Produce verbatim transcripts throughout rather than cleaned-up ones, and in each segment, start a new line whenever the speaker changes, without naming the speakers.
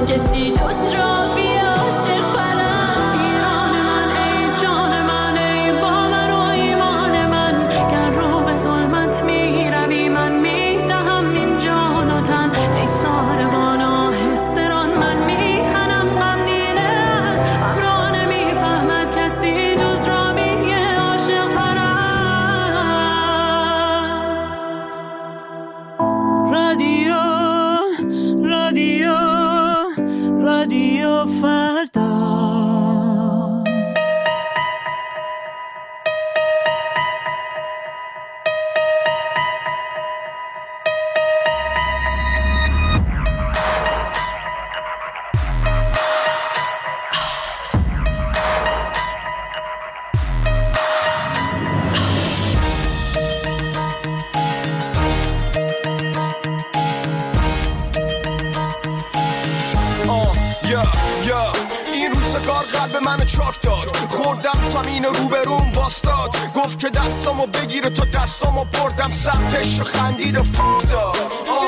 نمیخواد کسی جز را بی عاشق پرست. ایران من ای جان من ای باور و ایمان من، گر رو به ظلمت میروی من میدهم این جان و تن. ای ساربان آهستران من میهنم غم دیده است، غم را نمیفهمد کسی جز را بی عاشق پرست. رادیو رادیو رادیو فردا.
این روزگار قلب منو چاک داد، خوردم زمین روبروم واستاد، گفت که دستامو بگیره تو دستامو بردم سمتش و خندید و فک داد.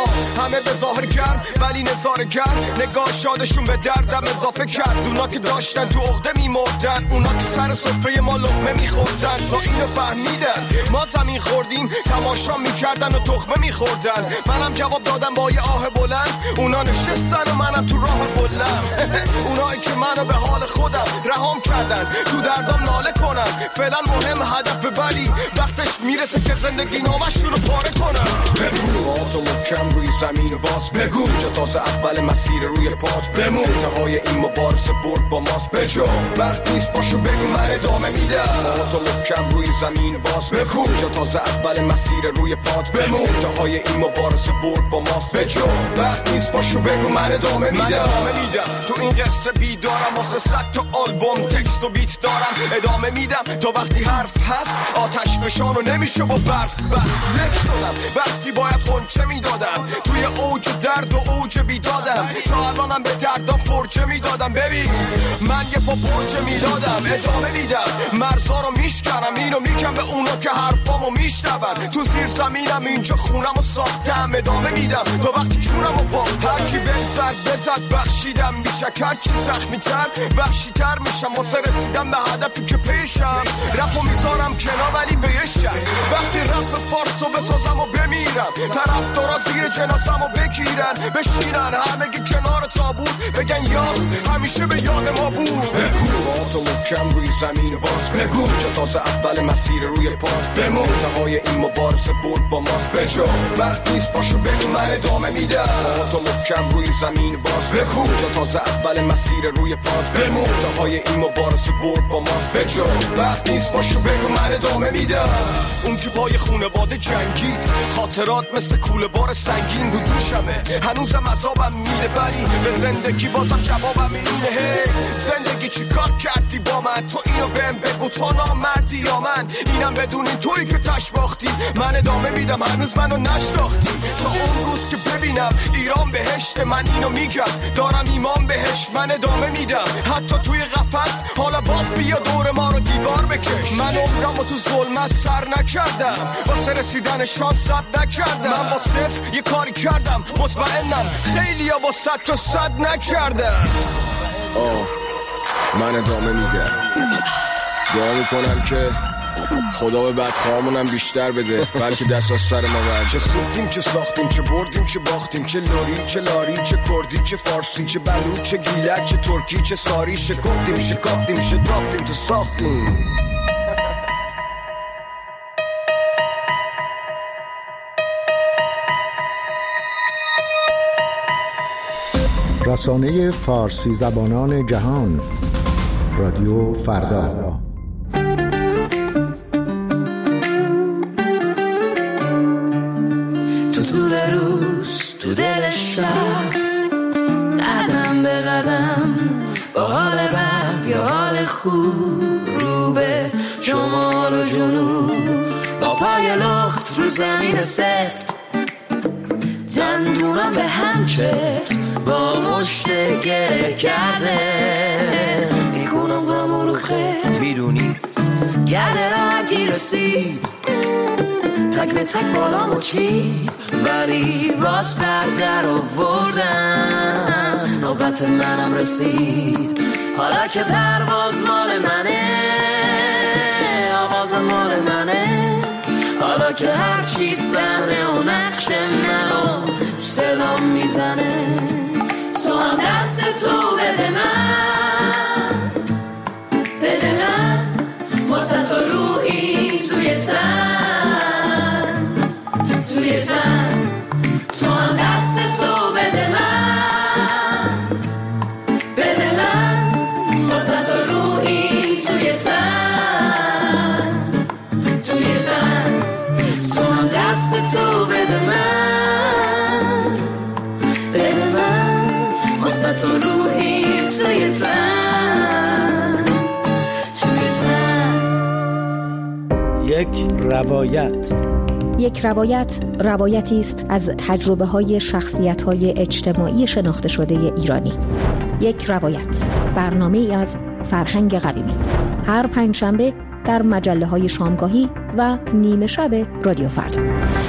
همه به ظاهر گرم ولی نظاره گرم، نگاه شادشون به دردم اضافه کرد. اونا که داشتن تو عقده میمردن، اونا که سر سفره ما لقمه میخوردن، تا اینو فهمیدن ما زمین خوردیم تماشا میکردن و تخمه میخوردن. منم جواب دادم با یه آه بلند، اونا نشستن و منم تو راه بلند. اونایی که منو به حال خودم رهام کردن، تو دردم ناله کنن، فعلا مهم هدف ولی وقتش میرسه که زندگی نامش رو پاره کنم. بگو تو محکم روی زمین و باز بگو، اینجا تازه اول مسیر روی پات بمون، انتهای این مبارزه برد با ماست بجا، وقت نیست باشو بگو من ادامه میدم. تو محکم روی زمین باز بگو، اینجا تازه اول مسیر روی پات بمون، انتهای این مبارزه برد با ماست بجا، وقت نیست باشو بگو من ادامه میدم. من ادامه میدم تو این قصه بیدارم، واسه صد تا آلبوم تکست و بیت دارم، ادامه میدم تا وقتی حرف هست آتش فشانو نمیشه با برف بس. لک شدم وقتی باید خونچه میدادم، توی اوج درد و اوج بیدادم، تا الانم به دردم فرجه میدادم. ببین من یه پا برجه میدادم، ادامه میدم مرزا رو میشکنم، اینو میگم به اونا که حرفامو میشنون. تو زیر زمینم اینجا خونمو ساختم، ادامه میدم تا وقتی جونمو باختم. هرکی بزد بزد بخشیدم، بیشک هرکی زخمی تر بخشی تر میشم، واسه رسیدم به هدفی که پیشم. رپو میذارم کنار ولی به یه شک، وقتی رپ فارسو بسازم و بمیرم، طرف دارا زیر جنازم و بگیرن بشینن همگی کنار تابور، بگن یاس همیشه به یاد ما بود. بگو تو محکم روی زمین باز بگو، جا تازه اول مسیر روی پات بمون، انتهای این مبارزه برد با ماست بجا، وقت نیست باشو بگو من ادامه میدم. تو محکم روی زمین باز بگو، جا تازه اول مسیر روی پات بمون، انتهای این مبارزه برد با ماست بجا، وقت نیست باشو بگو من ادامه میدم. اون که پای خونواده جنگید، خاطرات مثل کوله بار سنگین رو دوشمه، هنوزم عذابم میده ولی به زندگی بازم جوابم اینه. هی زندگی چی کار کردی با من، تو اینو بهم بگو تو نامردی یا من، اینم بدونی تویی که تشباختی، من ادامه میدم هنوز منو نشناختی. تا اون روز که ببینم ایران بهشت، من اینو میگم دارم ایمان بهش، من ادامه میدم حتی توی قفس، حالا باز بیا دور ما رو دیوار بکش. من عمرمو تو ظلمت سر نکردم، واسه رسیدن شانس ثبت نکردم، من با صفر یه کاری کردم، مطمئنم خیلی ها با صد تا صد نکردم. آه من ادامه میدم، دعا میکنم که خدا به بدخواهمونم بیشتر بده، بلکه دست از سر ما برد. چه سوختیم چه ساختیم، چه بردیم چه باختیم، چه لوری چه لاری، چه کردی چه فارسی، چه بلوچ چه گیلک، چه ترکی چه ساری، شکفتیم شکافتیم شتافتیم تو ساختیم.
رسانه فارسی زبانان جهان، رادیو فردا.
تو طول روز تو دل شب، قدم به قدم با حال بد یا حال خوب، رو به شمال و جنوب با پای لخت رو زمین سفت، دندونم به هم چفت با مشت گره کرده، میکنم غم رو خفت، میدونی گرده را گی رسید، تک به تک بالامو چید، ولی باز بردر آوردم، نوبت منم رسید. حالا که پرواز مال منه، آواز مال منه، حالا که هر چی صحنه و نقش منو صدام میزنه، تو هم دست تو بده من، بده من واسه تو روحی توی تن، توی تن، تو هم دست تو بده من، بده من واسه تو روحی توی تن، توی تن، تو هم دست تو بده من، بده من واسه تو روحی توی تن، توی تن.
یک روایت.
یک روایت روایتی است از تجربه های شخصیت های اجتماعی شناخته شده ایرانی. یک روایت، برنامه ای از فرهنگ قویمی، هر پنجشنبه در مجله های شامگاهی و نیمه شب رادیو فردا.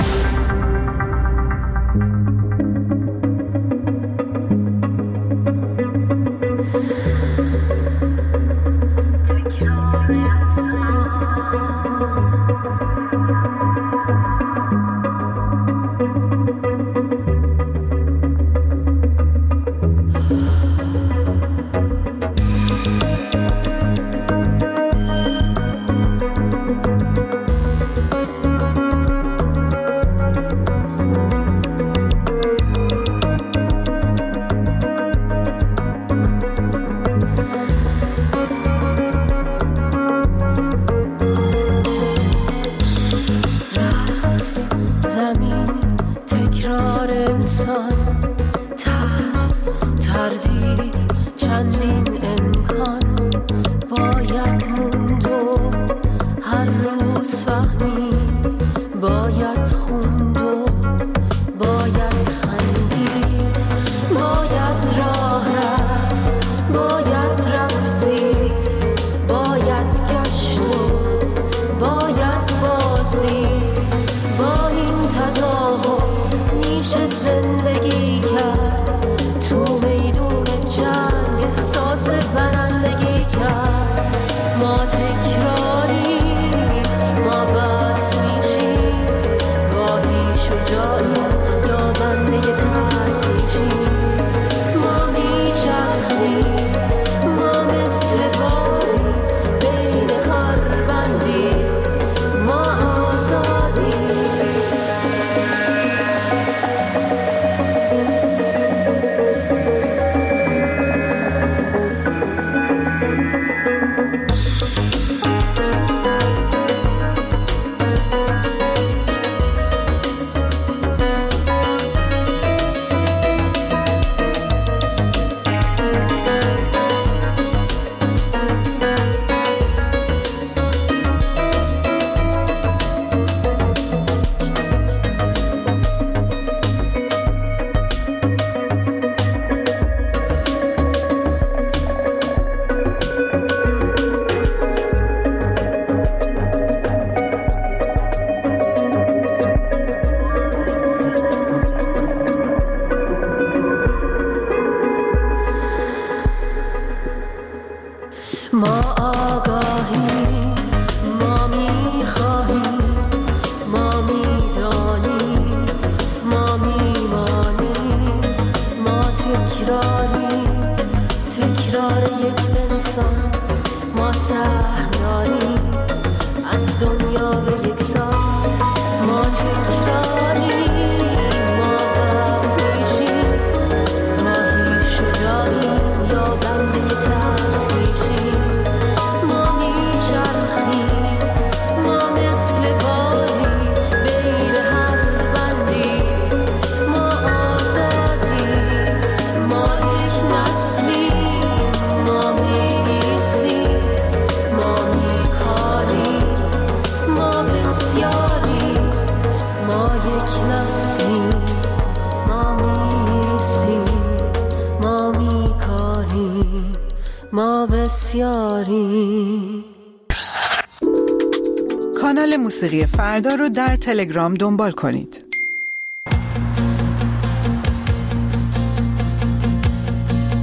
کانال موسیقی فردا رو در تلگرام دنبال کنید.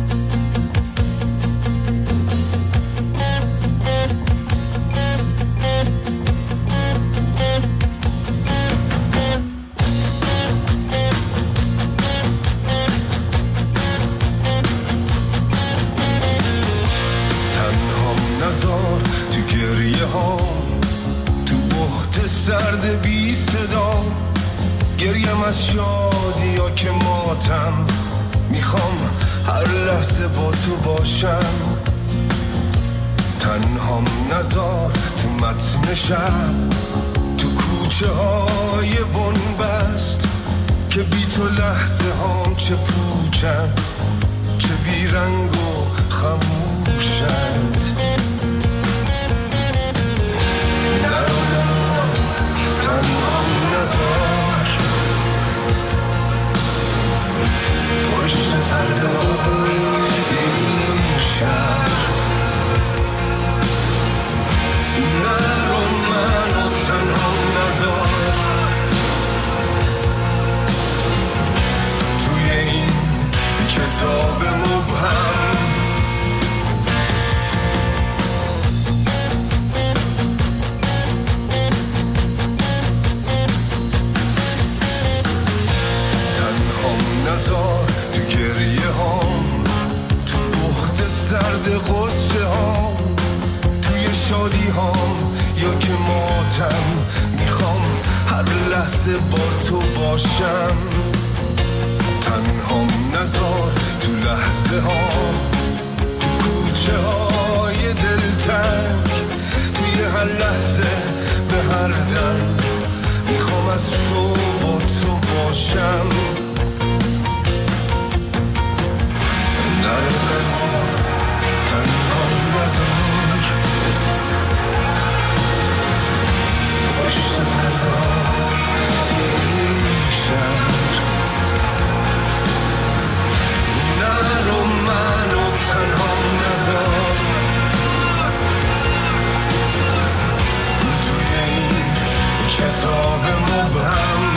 شادی یا که ماتم، میخوام هر لحظه با تو باشم. تنهام نزار تو متن شب، تو کوچه های بنبست، که بی تو لحظه هام چه پوچن، چه بی رنگ و خموشند. نرو نرو تنهام نزار، پشت پردای این شهر. نرو منو تنهام نزار، توی این کتاب مبهم. نزار تو گریه هام، تو بخت سرد غصه هام، توی شادی هام یا که ماتم، میخوام هر لحظه با تو باشم. تنهام نزار تو لحظه هام، تو کوچه های دلتنگ، توی هر لحظه به هر دم، میخوام از تو با تو باشم. تنهام نزار، پشت پردای این شهر. نرو منو تنهام نزار، توی این کتاب مبهم.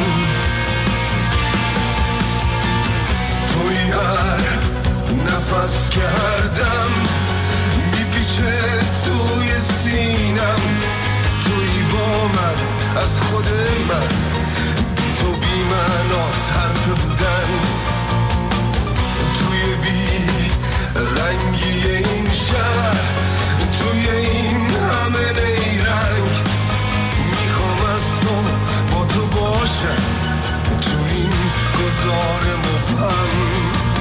توی هر نفس که هر دم میپیچه توی سینم، توی با من از خود من، بی تو بی معناست حرف بودن. توی بی رنگی این شهر، توی این همه نیرنگ، میخوام از تو با تو باشم، توی این گذار مبهم.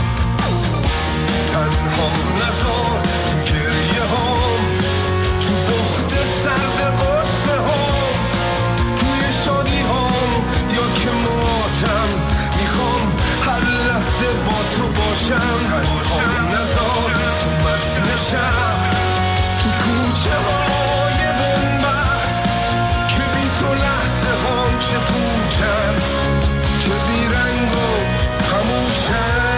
تنهام نزار تو گریه هام، تو بخت سرد غصه هام، توی شادی هام یا که ماتم، میخوام هر لحظه با تو باشم. تنهام نزار تو متن شب، تو کوچه های بنبست، که بی تو لحظه هام چه پوچند، چه بی رنگ و خموشند.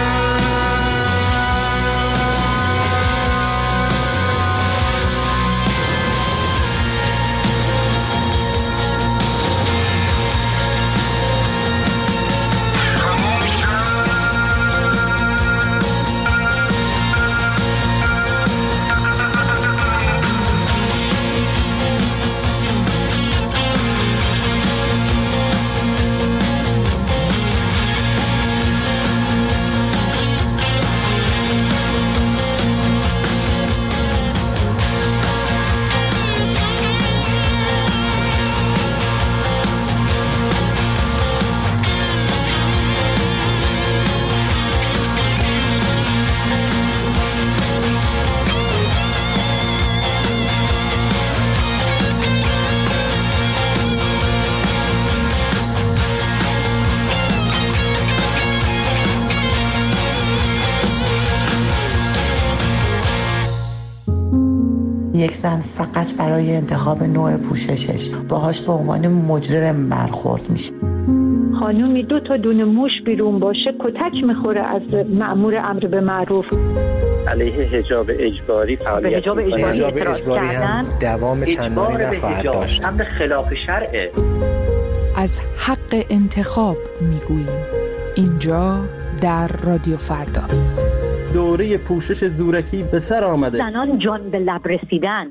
یک زن فقط برای انتخاب نوع پوششش باهاش به عنوان مجرم برخورد میشه.
خانومی دو تا دونه موش بیرون باشه کتک میخوره از مأمور امر به معروف.
علیه حجاب اجباری فعالیت
حجاب اجباری, حجاب اجباری هم دوام چندانی نخواهد داشت.
امر خلاف شرعه.
از حق انتخاب میگوییم اینجا در رادیو فردا.
دوره پوشش زورکی به سر آمده.
زنان جان به لب رسیدن.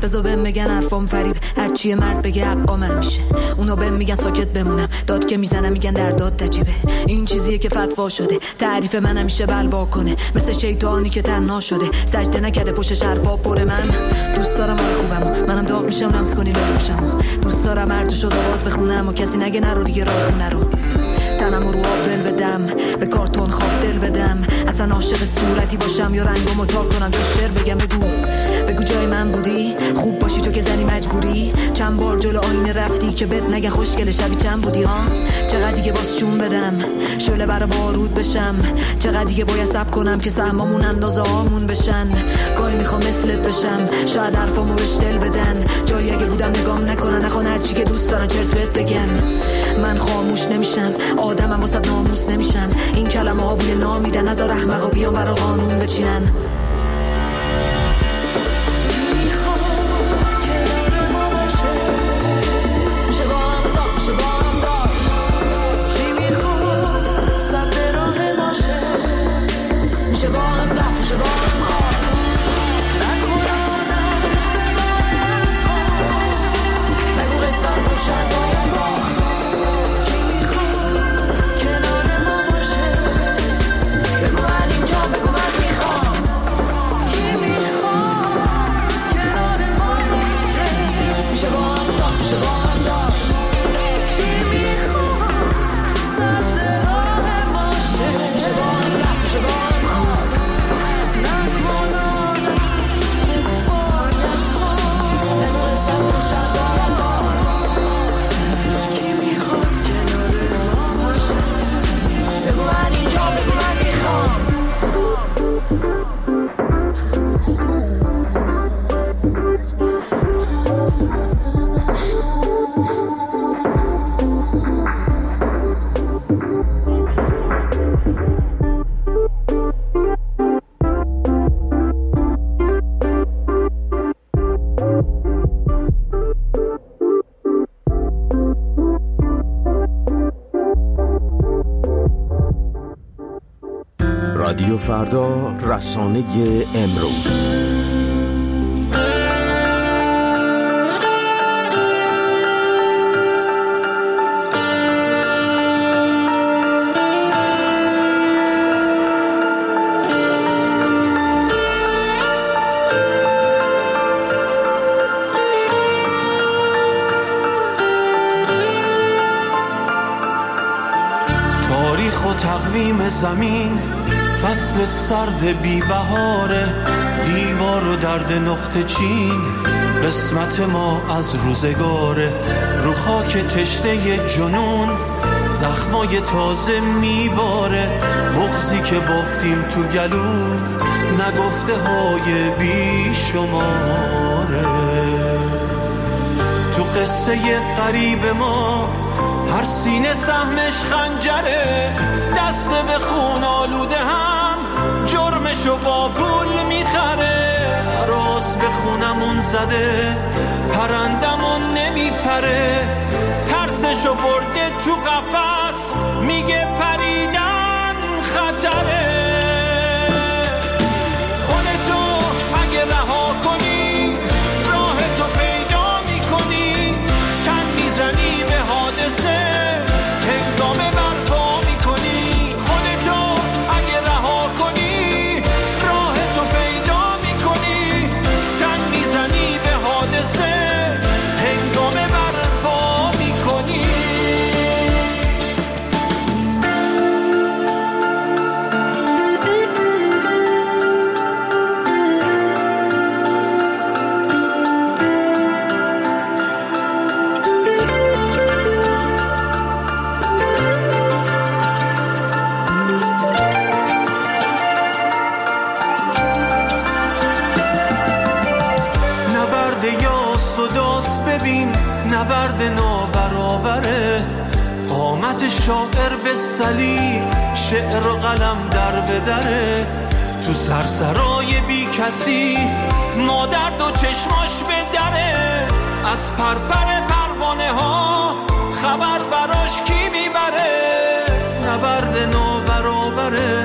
بذار بهم بگن حرفام فریب، هرچی مرد بگه عقام میشه. اونا بهم میگن ساکت بمونم، داد که میزنم میگن در داد نجیبه. این چیزیه که فتوا شده، تعریف من همیشه بلوا کنه، مثل شیطانی که تنها شده، سجده نکرده پشتش حرفا پر. من دوست دارم حال خوبمو، منم داغ میشم لمس کنی لاله پوشمو. دوست دارم هر جو شد آواز بخونم و کسی نگه نرو دیگه راه خونه رو. تنم رو آب دل بدم، به کارتون خواب دل بدم، اصلا عاشق صورتی باشم یا رنگمو تا کنم که شعر بگم. بگو بگو جای من بودی، خوب باشی تو که زنی مجبوری. چند بار جلو آینه رفتی که بد نگه خوشگل شبی چند بودی ها. چقدر دیگه باز چون بدم شعله برا بارود بشم، چقدر دیگه باید صبر کنم که سهمامون اندازه هامون بشن. گاهی میخوام مثلت بشم، شاید حرفامو بهش دل بدن، جایی اگه بودم نگام نکنن، نخوان هرچی که دوست دارن چرت بهت بگن. من خاموش نمیشم، آدمم واسه ناموس نمیشم، این کلمه ها بوی نامیدن، از احمقا بیان برا قانون بچینن.
رادیو فردا، رسانه امروز.
تاریخ و تقویم زمین، فصل سرد بی بهاره، دیوار و درد نقطه چین، قسمت ما از روزگاره. رو خاک تشنه جنون زخمای تازه میباره، بغضی که بافتیم تو گلو، نگفته های بی شماره. تو قصه غریب ما هر سینه سهمش خنجره، دست به خون آلوده هم جرمشو با پول میخره. عراس به خونمون زده، پرندمون نمیپره، ترسشو برده تو قفس، میگه پریدن خطره. خودتو اگه رها کنی، راهتو پیدا میکنی، تن میزنی به حادثه، هنگامه برپا میکنی. خودتو اگه رها کنی، راهتو پیدا میکنی، تن میزنی به حادثه، هنگامه برپا میکنی. نبرد نابرابره، قامت شاعر به صلیب، شعر و قلم در بدره. تو سرسرای بی کسی مادر دو چشماش به دره، از پرپر پروانه ها خبر براش کی میبره. نبرد نابرابره،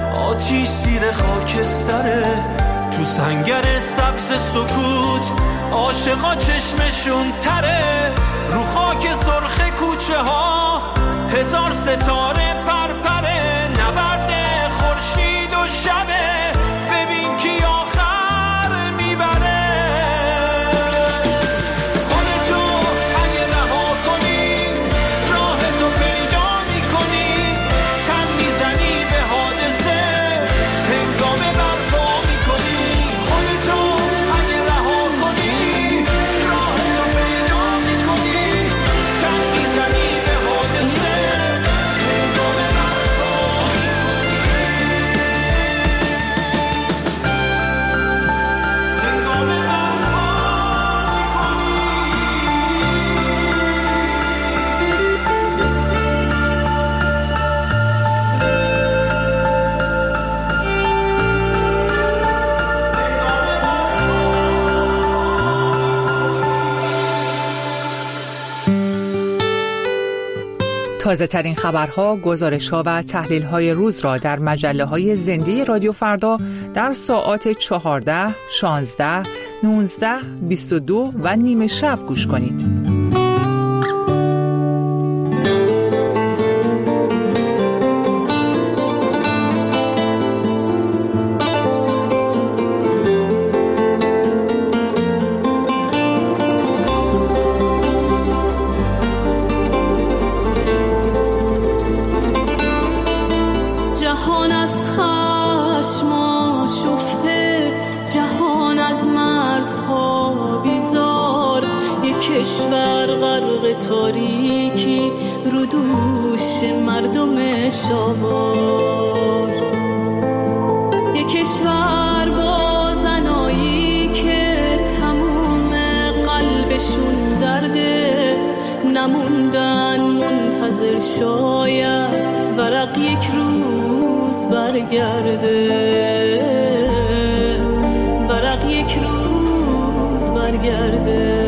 آتیش زیر خاکستره، تو سنگر سبز سکوت عاشقا چشمشون تره، رو خاک سرخ کوچه ها هزار ستاره پرپره، نبرد خورشید و شبه، ببین کی آخر میبره. خودتو اگه رها کنی راه تو پیدا میکنی، تن میزنی به حادثه هنگام برپا میکنی. خودتو اگه رها کنی راه تو پیدا میکنی، تن میزنی به حادثه هنگام برپا میکنی. هنگام برپا
تازه ترین خبرها، گزارش‌ها و تحلیل‌های روز را در مجله‌های زنده رادیو فردا در ساعات چهارده، شانزده، نوزده، بیست و دو و نیمه شب گوش کنید.
جهان از خشم آشفته، جهان از مرزها بیزار، یک کشور غرق تاریکی رو دوش مردم شاوار، یک کشور با زنایی که تموم قلبشون درده، نموندن منتظر شاید ورق یک روز برگرده، ورق یک روز برگرده.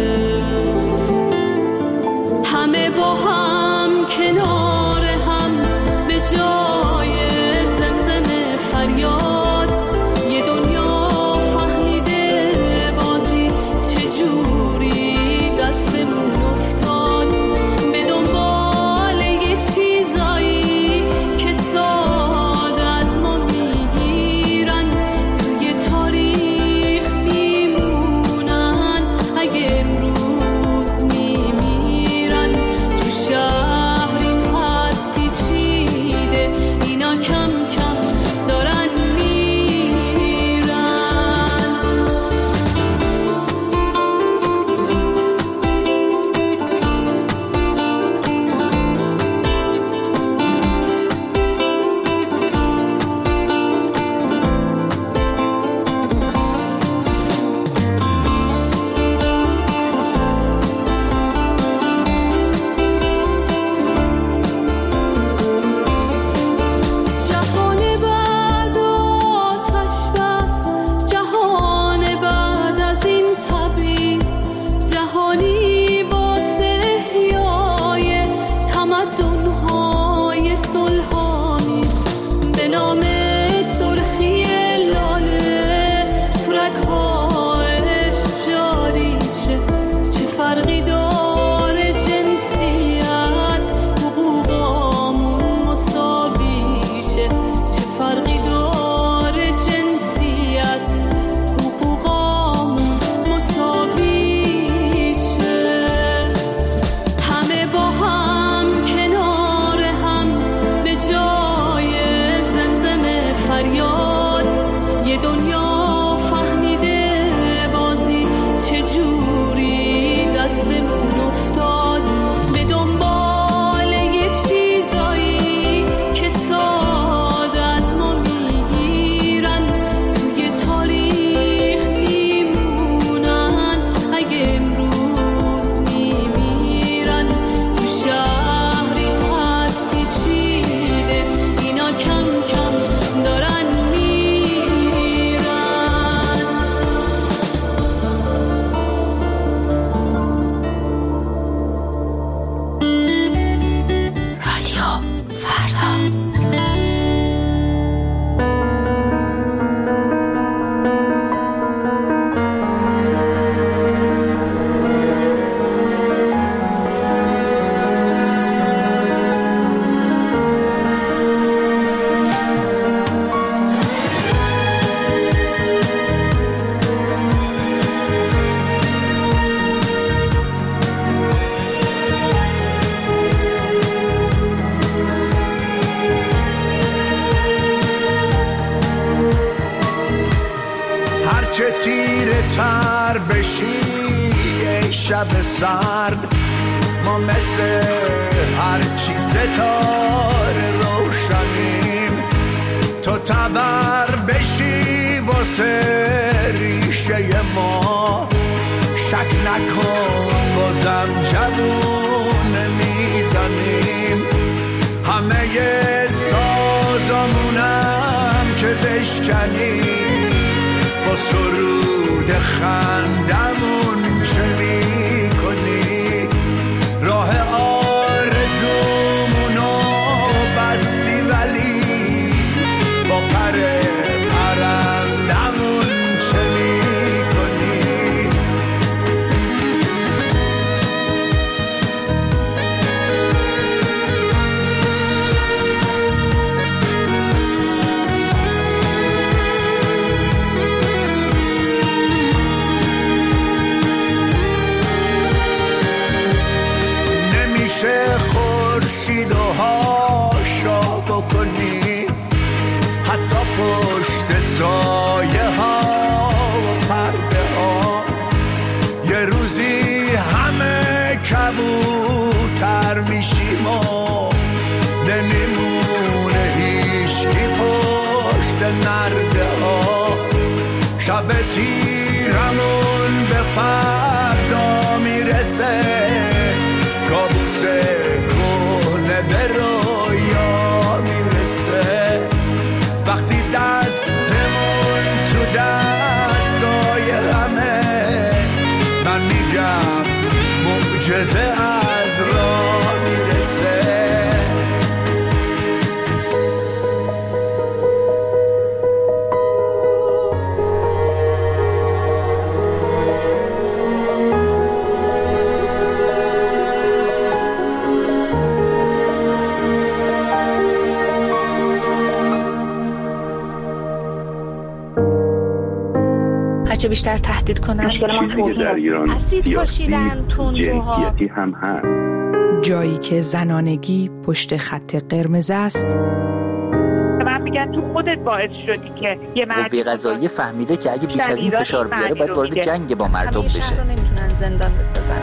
همه با هم کنار هم به جای زمزم فریاد، یه دنیا فهمیده بازی چجوری دستمون افتاد، به دنبال یه چیزایی که ساده از ما میگیرن، توی تاریخ میمونن. اگه امروز
تر بشی ای شب سرد، ما مثل هرچی ستاره روشنیم، تو تبر بشی واسه ریشه ما، شک نکن بازم جوون میزنیم، همه سازمونم که بشکنیم، با سرود خندمون چه میکنی، راه آرزومونو بستی ولی با پر پرندمون چه میکنی. نمیشه خورشید و هاشا بکنی، حتی پشت سایه ها و پرده ها، یه روزی همه کبوتر میشیم و نمیمونه هیچکی پشت نرده ها، شب تیرمون به فردا میرسه، کابوس کهنه به رویا میرسه، وقتی دستمون تو دستای همه، من میگم معجزه از راه میرسه.
هرچه بیشتر تهدید کنن
چیزی که در ایران سیاسی جنسیتی هم هست.
جایی که زنانگی پشت خط قرمز است،
من میگن تو خودت باعث شدی که یه مردی
قوه قضاییه فهمیده که اگه بیش از این فشار بیاره باید وارد جنگ با مردم بشه.
همه شهر رو نمیتونن زندان بسازن.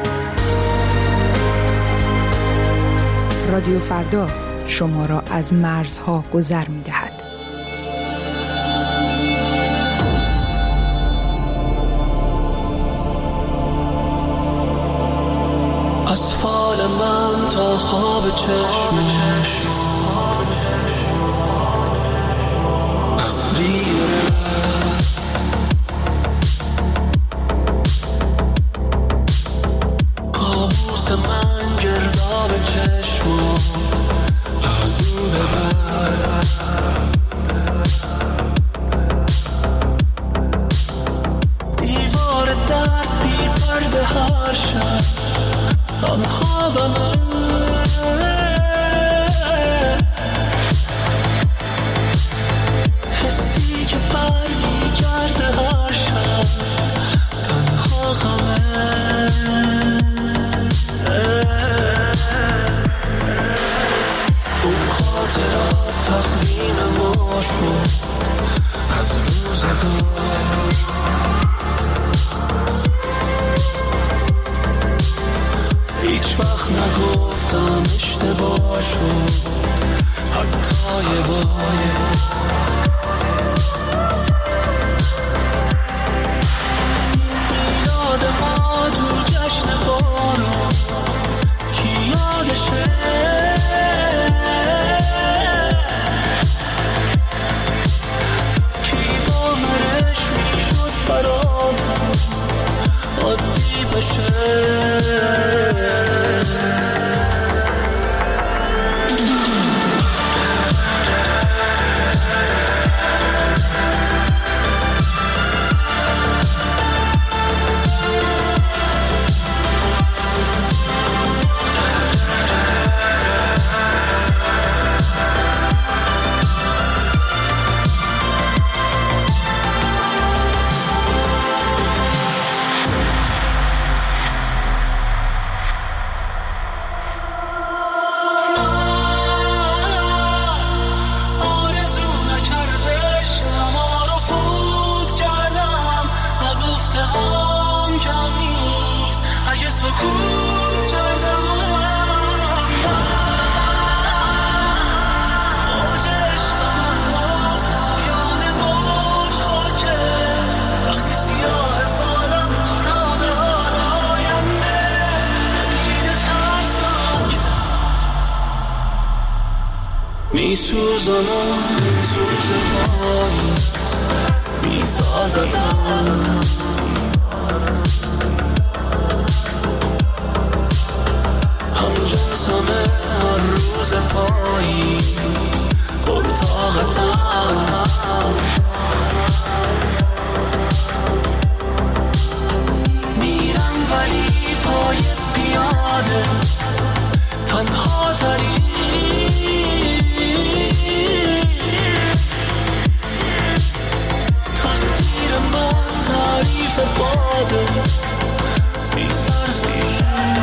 رادیو فردا شما را از مرزها گذر می‌دهد.
از فال من تا خواب چشمت ابریره، کابوس من گرداب چشمت از این ببر، دیوار درد بی پرده هر شب هم خوابمه، حسی که بر میگرده هر شب تنها غمه، اون خاطرات تقویم ما شد از روزگار، هیچ وقت نگفتم اشتباه شد حتی یه بار، میلاد ما تو جشن بارون کی یادشه، کی باورش میشد برامون عادی بشه. سکوت کردم موج عشقم با پایان موج خاکه وقتی سیاه فالم تو راه حال آینده ندیده ترسناک می سوزنم سوز پاییز می سازدم همه هر روز پاییز پرطاقتم میرم ولی پای پیاده تنها تری تقدیر من تعریف باده بی سرزی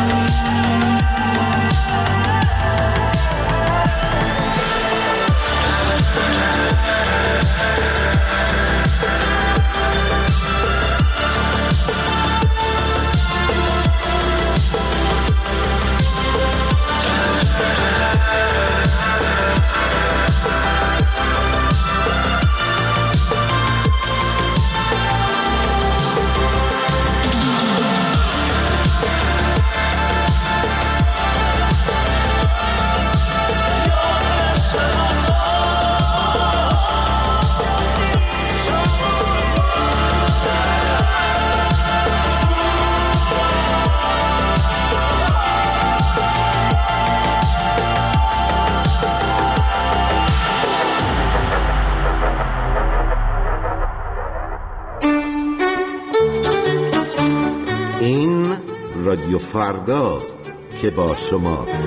رادیو فرداست که با شماست.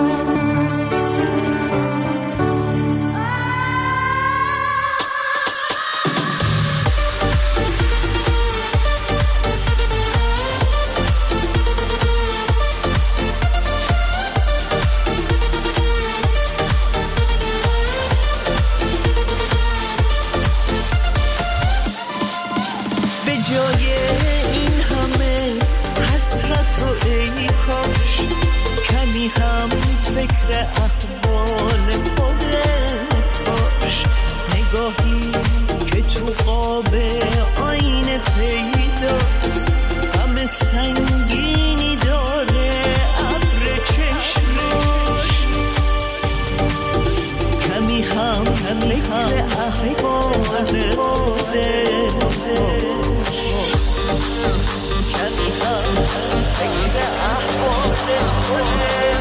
به جای این همه حسرت و ای کاش کمی هم فکر احوال خودت باش، نگاهی که تو قاب آینه پیداست، غم سنگینی داره ابر چشمش، کمی هم فکر احوال خودت باش، کمی هم فکر احوال خودت.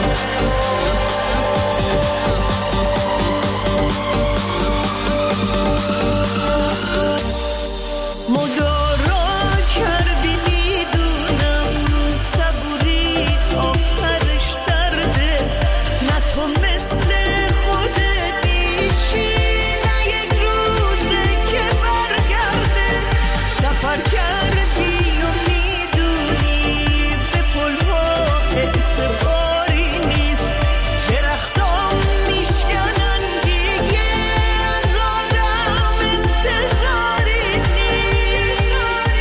مدارا کردی میدونم صبوری آخرش درده، نه تو مثل خودت میشی، نه یک روزه که برگرده، سفر کردی و میدونی به پلها اعتباری نیست، درختام میشکنن دیگه از آدم انتظاری نیست،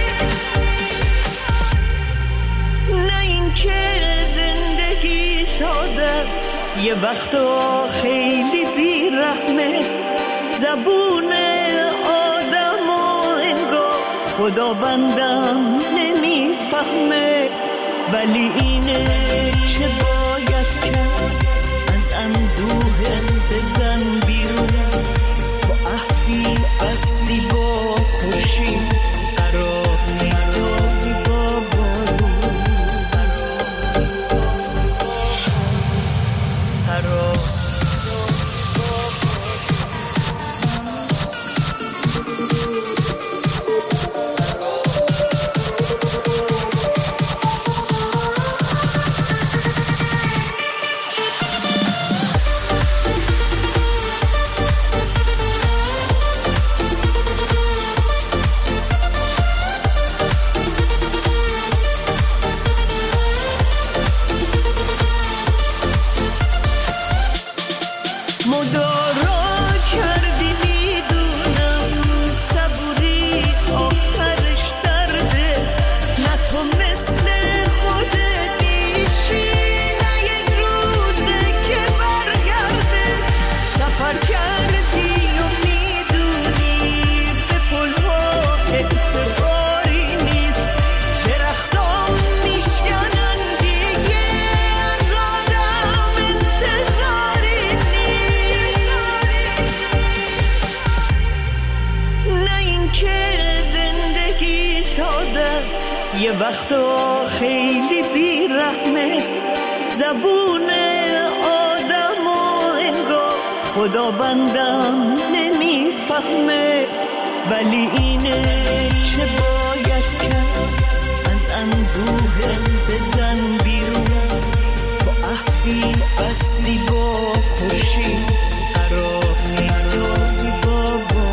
نه اینکه زندگی سادت یه وقتا خیلی بیرحمه، زبون آدم و انگار خداوندم نمیفهمه، ولی اینه چه باید کرد، از اندوه بزن بیرون، تو عهدی اصلی با خورشید قرار میدادی با بارون، قرار یه وقتا خیلی بیرحمه، زبون آدم و انگار خدا بندم نمیفهمه، ولی اینه که باید کرد، از اندوه بزن بیرون، با عهدی اصلی با خوشی قرار میداری بابا.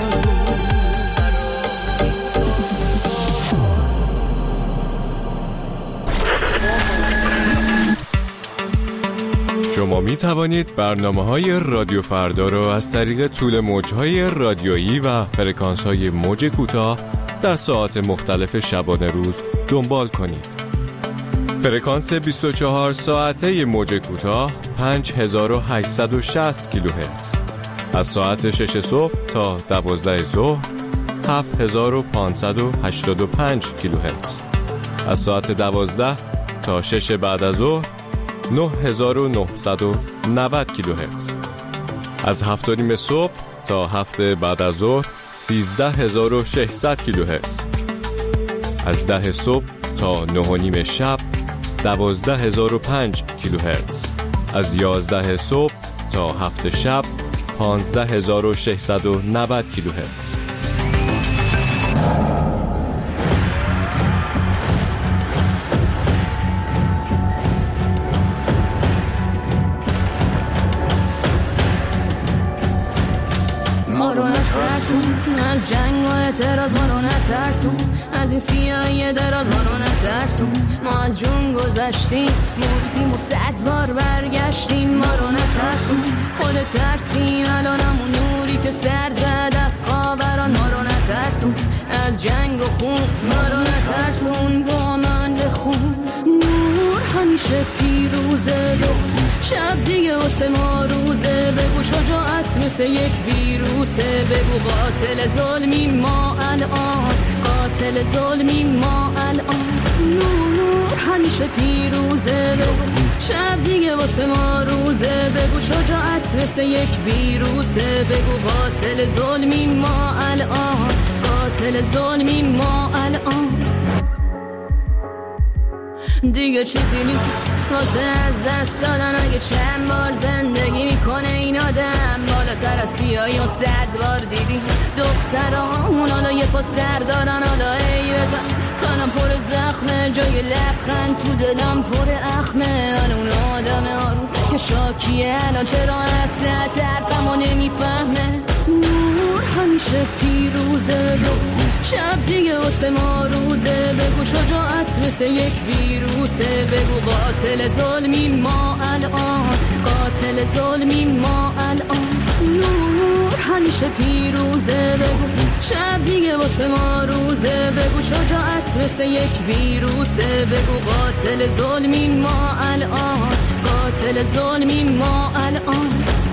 شما می توانید برنامه‌های رادیو فردا را از طریق طول موج‌های رادیویی و فرکانس‌های موج کوتاه در ساعات مختلف شبانه روز دنبال کنید. فرکانس بیست و چهار ساعته موج کوتاه پنج هزار و هشتصد و شصت کیلوهرتز، از ساعت شش صبح تا دوازده ظهر هفت هزار و پانصد و هشتاد و پنج کیلوهرتز، از ساعت دوازده تا شش بعد از ظهر نه هزار و نهصد و نود کیلوهرتز، از هفت و نیم صبح تا هفت بعد از ظهر سیزده هزار و ششصد کیلوهرتز، از ده صبح تا نه و نیم شب دوازده هزار و پنج کیلوهرتز، از یازده صبح تا هفت شب پانزده هزار و ششصد و نود کیلوهرتز.
ما رو نترسون از جنگ و اعتراض، ما رو نترسون از این سیاهی دراز، ما رو نترسون. ما از جون گذشتیم، مردیم و صد بار برگشتیم. ما رو نترسون، خود ترسیم الان همون نوری که سر زد از خاوران. ما رو نترسون از جنگ و خون، ما رو نترسون با من بخون. نور همیشه پیروزه، دو شب دیگه واسه ما روزه. بگو شجاعت مثل یک ویروسه، بگو قاتل ظلمی ما الان، قاتل ظلمی ما الان. نور همیشه پیروزه، بگو شب دیگه واسه ما روزه. بگو شجاعت مثل یک ویروسه، بگو قاتل ظلمی ما الان، قاتل ظلمی ما الان. دیگه چیزی نیست واسه از دست دادن، اگه چند بار زندگی میکنه این آدم. بالاتر از سیاهی و صد بار دیدی دخترامون، حالا یه پا سر دارن. حالا ای بزن تنم پر زخمه، جای لبخند تو دلم پر اخمه. حالا اون آدم آروم که شاکیه الان چرا اصلا طرفمو نمیفهمه. نور همیشه پیروزه، شب دیگه واسه ما روزه. بگو شجاعت مثل یک ویروسه، بگو قاتل ظلمی ما الان، قاتل ظلمی ما الان. نور همیشه پیروزه، بگو شب دیگه واسه ما روزه. بگو شجاعت مثل یک ویروسه، بگو قاتل ظلمی ما الان، قاتل ظلمی ما الان.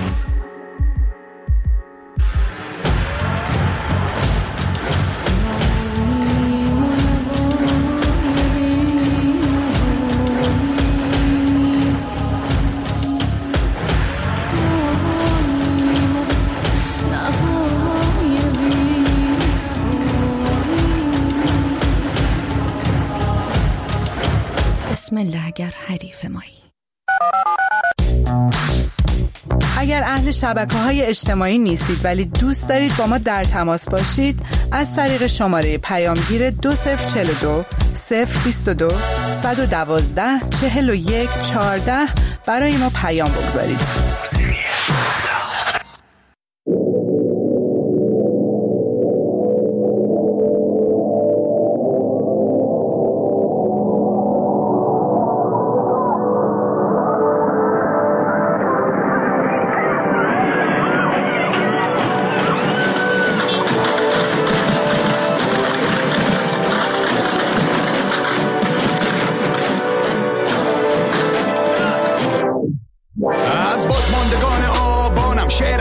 بسم الله اگر حریف مایی.
اگر اهل شبکه‌های اجتماعی نیستید ولی دوست دارید با ما در تماس باشید، از طریق شماره پیامگیر دو صفر چهل و دو صفر بیست و دو صد و دوازده چهل و یک چهارده برای ما پیام بگذارید.
از بازماندگان آبانم شعر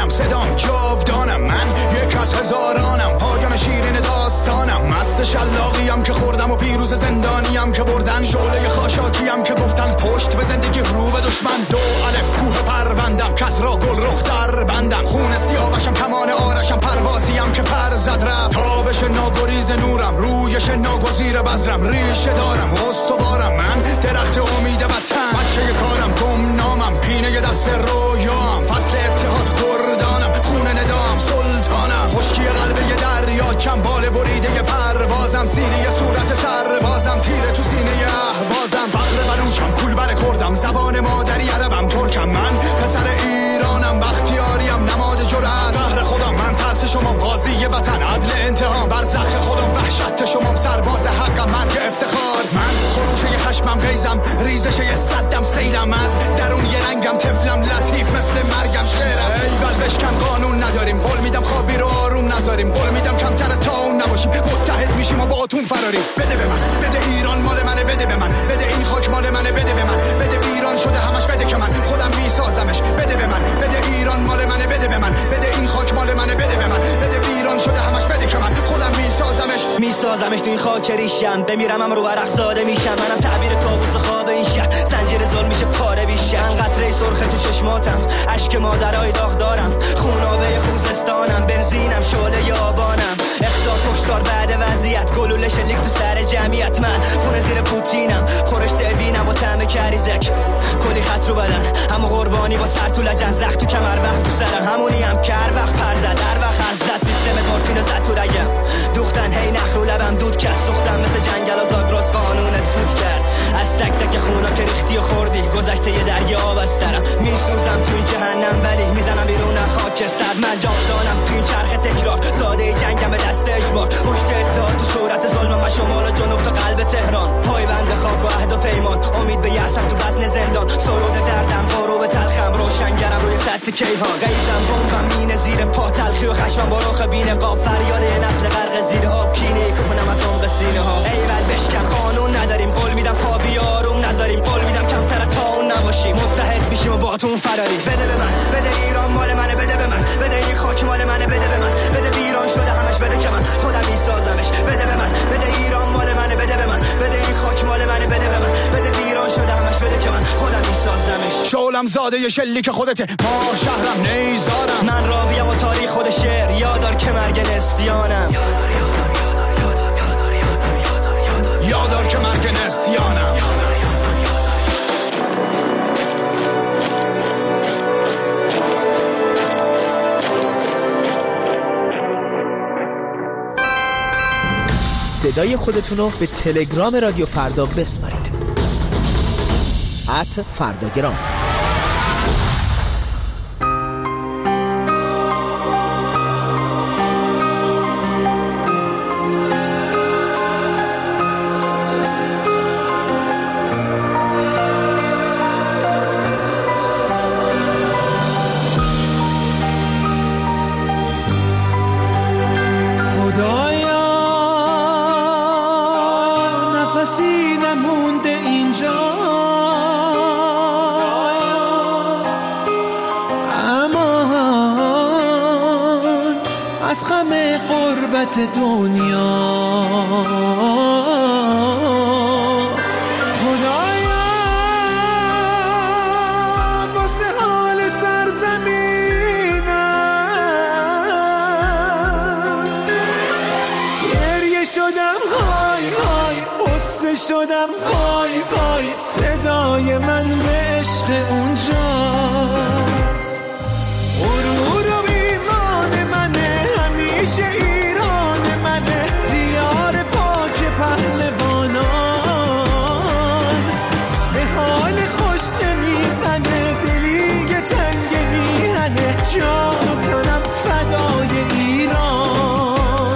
ایرانیم که بردن، شعله خاشاکیم که گفتن پشت به زندگی رو به دشمن. دو الف کوه پروندم، کس را گل رخ در بندم، خون سیاوشم کمان آرشم، پروازیم که پر زد رفت. تابش ناگریز نورم، رویش ناگزیر بذرم، ریشه دارم استوارم، من درخت امید وطن. بچه کارم گم نامم، پینه دست رویام، فصل اتحاد کردانم، خون ندام سلطانم. خشکی قلب یه دریا، چنبال بریده پروازم، سینه صورت سربازم، تیره تو سینه اهوازم. فقر بلوچم، کولبر کردم، زبان مادری عربم، ترکم، من پسر ایرانم، بختیاریم، نماد جرأت، قهر خودم، من ترس شما، قاضی وطن، عدل انتقام، برزخ خودم، وحشت شما، سرباز حقم، مرگ افتخار. من خروشه خشمم، غیزم، ریزش صدم، سیلم، از درون یه رنگم، طفلم، لطیف مثل مرگم، شعرم. ای بشکن قانون نداریم، قول میدم خوابی رو آروم نذاریم، قول میدم کمتر تا اون نباشیم، متحد میشیم و با اتون فراریم. بده به من، بده ایران مال منه، بده به من، بده این خاک مال منه، بده به من، بده ایران شده همش، بده که من خودم میسازمش، بده به من، بده ایران مال منه، بده به من، بده این خاک مال منه، بده به من، بده ایران شده همش، بده که من خودم میسازمش میسازمش تو این خاک ریشم. بمیرم هم رو عرق زاده میشم، منم تعبیر کابوس خواب این شهر، زنجیر ظلم میشه پاره بیشم. قطره سرخ تو چشماتم، اشک مادرای داغ دارم، خونابه خوزستانم، بنزینم، شعله آبانم، اختار کشتار بعد وضعیت، گلوله شلیک تو سر جمعیت. من خونه زیر پوتینم، خورش دوینم و طعم کریزک، کلی خط رو بدن، همو قربانی با سر تو لجن، زخ تو کمر وقت تو سرم، همونی هم کر وقت پر زد، در وقت حرف زد، سیستم مورفین زد تو رگم، دوختن هی نخ رو لبم دود کرد، سوختم مثل جنگل و زاگرس، قانونت فوت کرد، از تک تک خونا که ریختی و خوردی، گذشته یه درگی آب از سرم، میسوزم تو این جهنم ولی میزنم بیرون خاکستر. من جاودانم تو این چرخ تکرار، زاده جنگم به دست اجبار، پشت اتحاد تو صورت ظلمم، و شمال و جنوب تا قلب تهران، پایبند به خاک و عهد و پیمان، امید به یأسم تو بطن زندان، سرود دردم غروب تلخم، روشنگرم روی سطح کیهان، غیظم بمبم مینه زیر پا، تلخی و خشمم با رخ بی‌نقاب، فریاد نسل غرق زیر آب، کینه کنم از عمق سینه ها. ایول بشکن قانون نداریم، قول میدم خوابی آروم نذاریم، قول میدم کمتر تا اون نباشیم، متحد میشیم و با تون فراری. بده به من، بده ایران مال منه، بده به من، بده این خاک مال منه، بده به من، بده ایران شده همش، بده که من خودم میسازمش، بده به من، بده ایران مال منه، بده به من، بده این خاک مال منه، بده به من، بده ایران شده همش، بده که من خودم میسازمش. شعلم زاده شلیک خودته، ما شهرم نیزارم، من راویم و تاریخ خود شعر، یادار که مرگ نسیانم، یادار که مرگ نسیانم.
صدای خودتون رو به تلگرام رادیو فردا بسپارید. ات فرداگرام.
دنیا خدایا واسه حال سرزمینم گریه شدم های های قصه شدم های های صدای من به عشق اونجاست غرور و ایمان منه همیشه ایران منه دیار پاک پهلوانان به حال خوش نمیزنه دلی که تنگ میهنه جان و تنم فدای ایران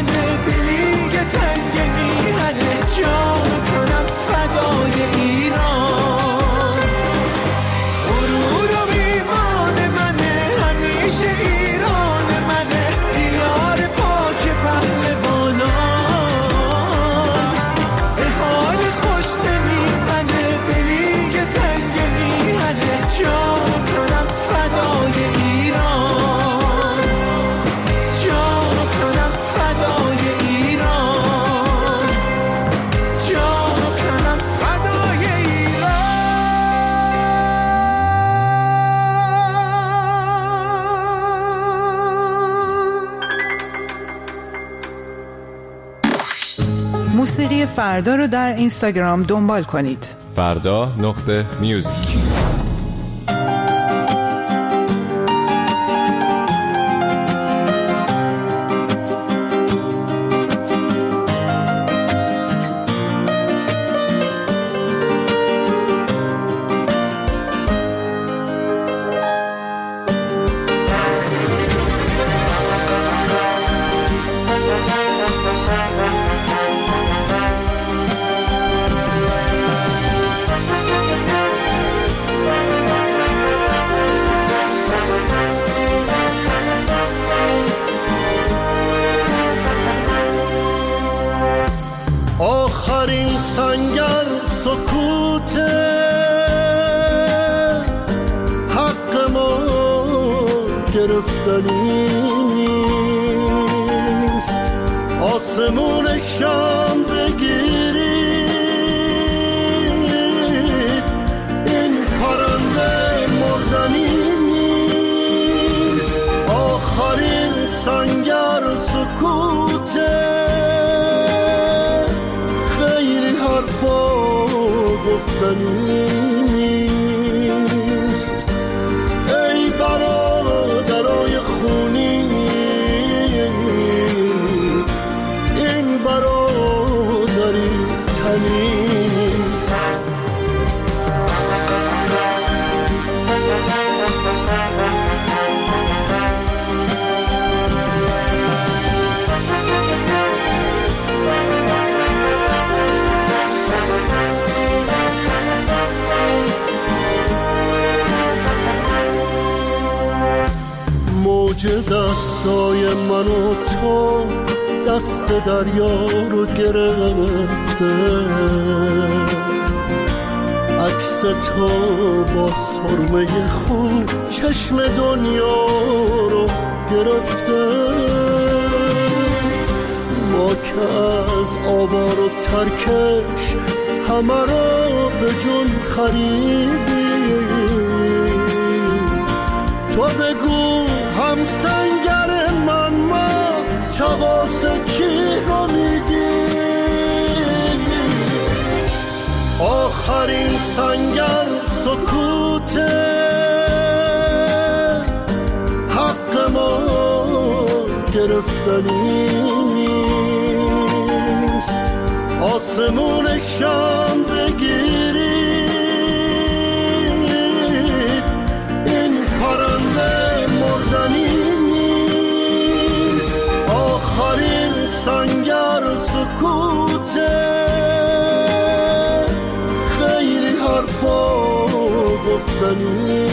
میزنه دلی که تنگ میهنه جان کنم فدای ایران غرور و ایمان منه همیشه ایران منه دیار پاک پهلوانان به حال خوش نمیزنه دلی که تنگ میهنه جان کنم فدای ایران جان کنم فدای ایران جان کنم فدای
ایران. موسیقی فردا رو در اینستاگرام دنبال کنید.
فردا نقطه میوزیک.
آخرین سنگر سکوته حق ما گرفتنی نیست آسمون شام بگیرید این پرنده مردنی نیست آخرین سنگر سکوته گفتنی نیست ای برادرای خونی این برادری تنی نیست موج دستای من و تو دست دریا رو گرفته عکس تو با سرمه خون چشم دنیا رو گرفته ما که از آوار و ترکش همه رو به جون خریدیم تو بگو هم سنگر من ما چغاس کی رو میگی آخرین سنگر سکوته حق ما گرفتنی نیست آسمون شام بگیرید این پرنده مردنی نیست آخرین سنگر سکوته خیلی حرفا گفتنی